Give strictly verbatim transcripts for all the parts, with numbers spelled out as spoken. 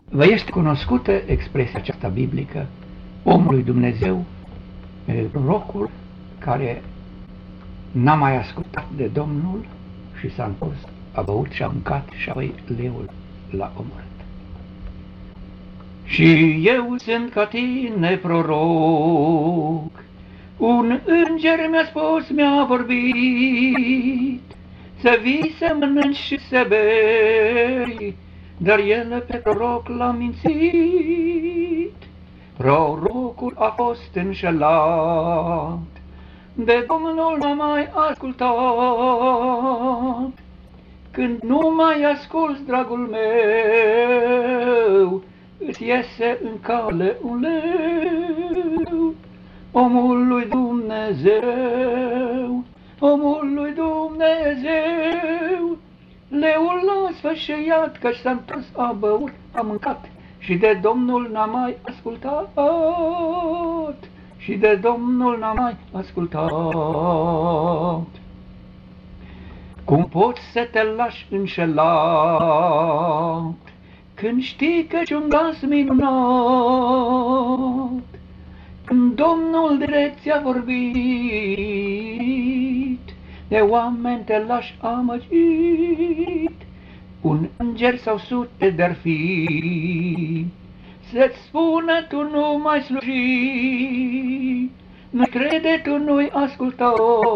Vă este cunoscută expresia aceasta biblică, omul lui Dumnezeu, prorocul care n-a mai ascultat de Domnul și s-a întors, a băut și a mâncat și apoi leul l-a omorât. Și eu sunt ca tine, proroc, un înger mi-a spus, mi-a vorbit, să vii să mănânci și să bei, dar el pe proroc l-a mințit. Prorocul a fost înșelat, de Domnul n-a mai ascultat. Când nu mai asculți, dragul meu, îți iese în cale un leu. Omul lui Dumnezeu, omul lui Dumnezeu, leul l-a sfășiat, căci s-a întors, a băut, a mâncat și de Domnul n-a mai ascultat. Și de Domnul n-a mai ascultat. Cum poți să te lași înșelat când știi că-ți un glas minunat? Când Domnul direct ți-a vorbit, de oameni te lași amăgit. Un înger sau sute de-ar fi să-ți spună tu nu mai sluji, nu crede tu nu-i asculta,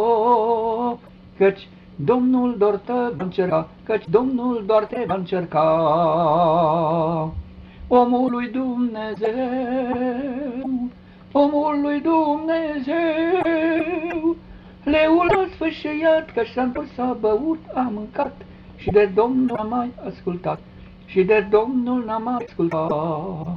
căci Domnul doar te va încerca, căci Domnul doar te va încerca. Omul lui Dumnezeu, omul lui Dumnezeu, leul a sfâșiat, căci s-a întors, a băut, a mâncat și de Domnul n-a mai ascultat. Și de Domnul n-a mai ascultat.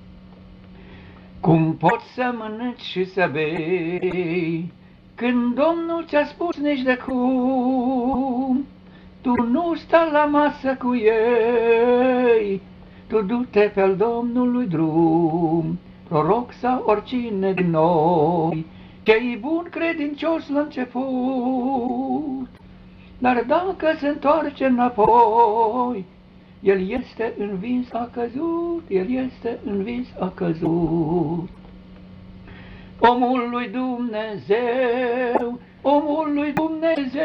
Cum poți să mănânci și să bei când Domnul ți-a spus nici de cum? Tu nu sta la masă cu ei, tu du-te pe-al Domnului drum, proroc sau oricine din noi, ce-i bun credincios la început, dar dacă se întoarce înapoi, el este învins, a căzut, el este învins, a căzut. Omul lui Dumnezeu, omul lui Dumnezeu,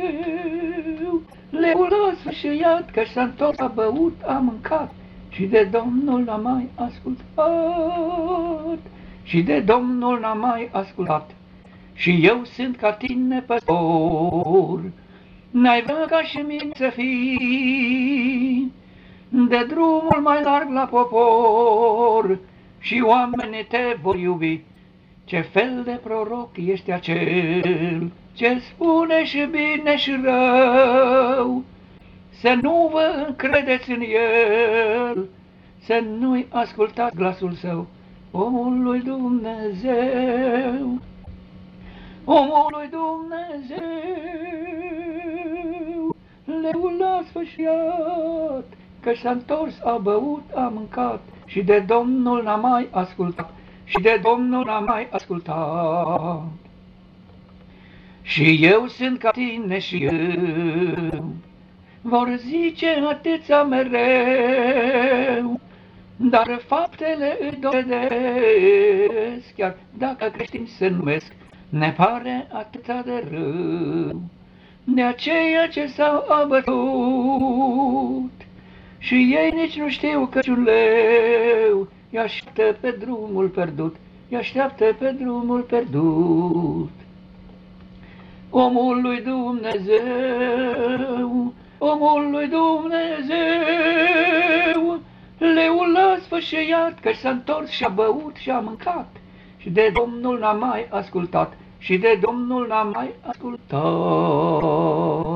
leul a sfâșiat, că s-a întors, a băut, a mâncat și de Domnul n-a mai ascultat. Și de Domnul n-a mai ascultat. Și eu sunt ca tine, păstor, n-ai vrea ca și mine să fii de drumul mai larg la popor și oamenii te vor iubi. Ce fel de proroc este acel ce spune și bine și rău? Să nu vă încredeți în el, să nu-i ascultați glasul său. Omul lui Dumnezeu, omul lui Dumnezeu, leul l-a sfâșiat, că s-a întors, a băut, a mâncat și de Domnul n-a mai ascultat. Și de Domnul n-a mai ascultat. Și eu sunt ca tine și eu, vor zice atâția mereu, dar faptele îi dovedesc, chiar dacă creștini se numesc, ne pare atâta de rău de aceia ce s-au abătut. Și ei nici nu știu căci un leu îi așteaptă pe drumul pierdut, îi așteaptă pe drumul pierdut. Omul lui Dumnezeu, omul lui Dumnezeu, leul l-a sfâșiat, că s-a întors și a băut și a mâncat și de Domnul n-a mai ascultat, și de Domnul n-a mai ascultat.